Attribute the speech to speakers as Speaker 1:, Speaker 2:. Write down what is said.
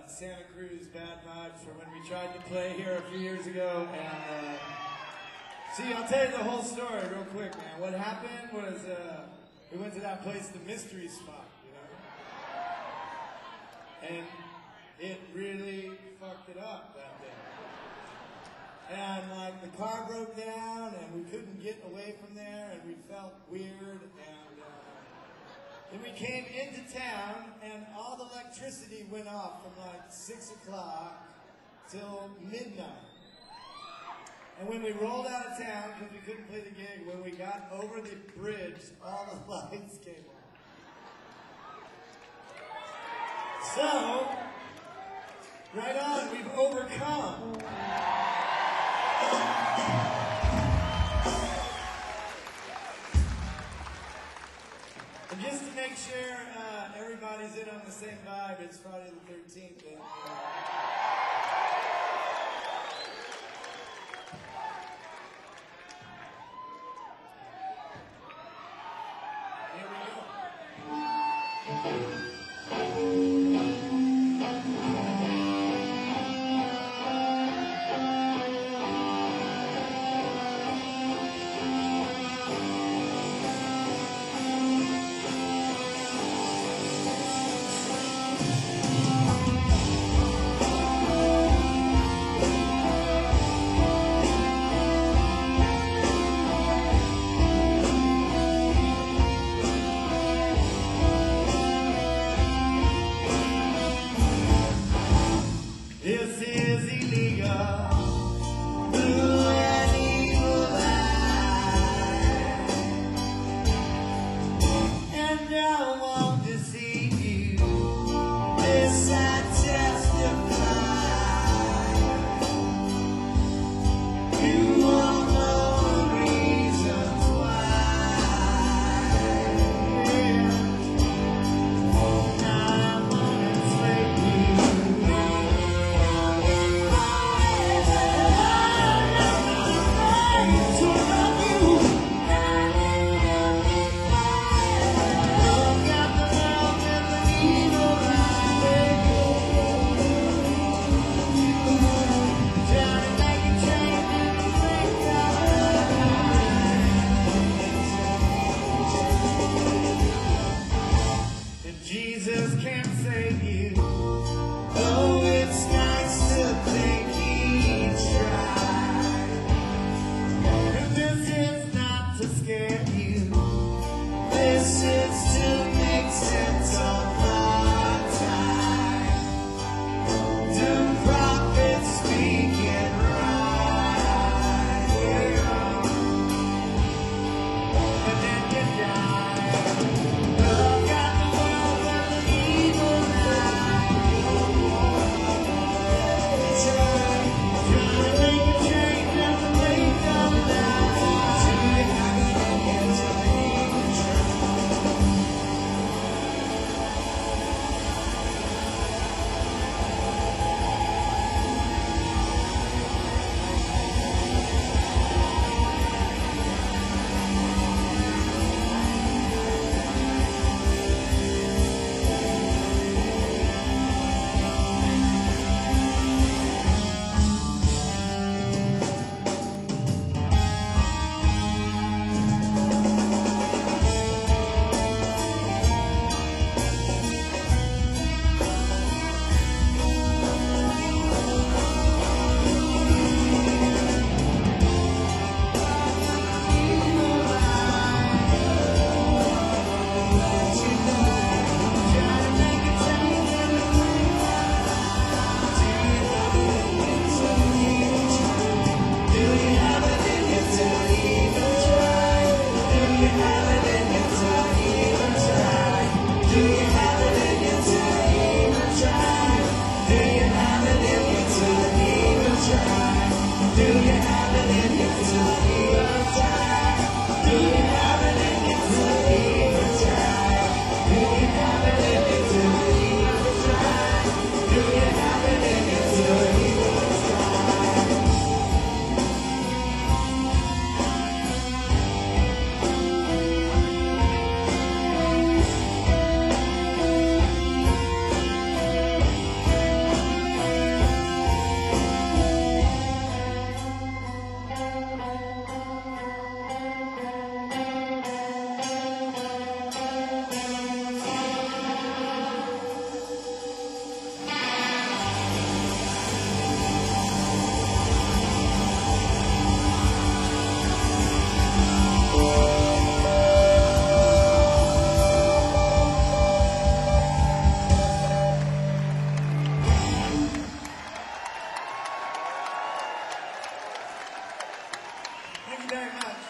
Speaker 1: Santa Cruz Bad Vibes for when we tried to play here a few years ago. And see, I'll tell you the whole story real quick, man. What happened was we went to that place, the Mystery Spot, you know? And it really fucked it up that day. And like the car broke down and we couldn't get away from there and we felt weird. And then we came into town and all the electricity went off from like 6 o'clock till midnight. And when we rolled out of town, because we couldn't play the gig, when we got over the bridge, all the lights came on. So, right on, we've overcome. And just to make sure everybody's in on the same vibe, it's Friday the 13th. And, you very much.